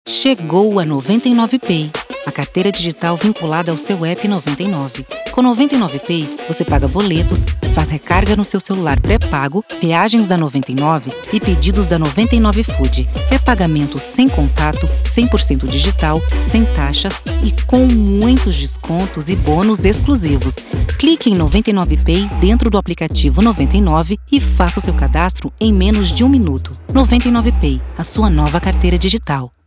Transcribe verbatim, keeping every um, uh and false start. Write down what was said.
Chegou a noventa e nove Pay, a carteira digital vinculada ao seu app noventa e nove. Com noventa e nove Pay, você paga boletos, faz recarga no seu celular pré-pago, viagens da noventa e nove e pedidos da noventa e nove Food. É pagamento sem contato, cem por cento digital, sem taxas e com muitos descontos e bônus exclusivos. Clique em noventa e nove Pay dentro do aplicativo noventa e nove e faça o seu cadastro em menos de um minuto. noventa e nove Pay, a sua nova carteira digital.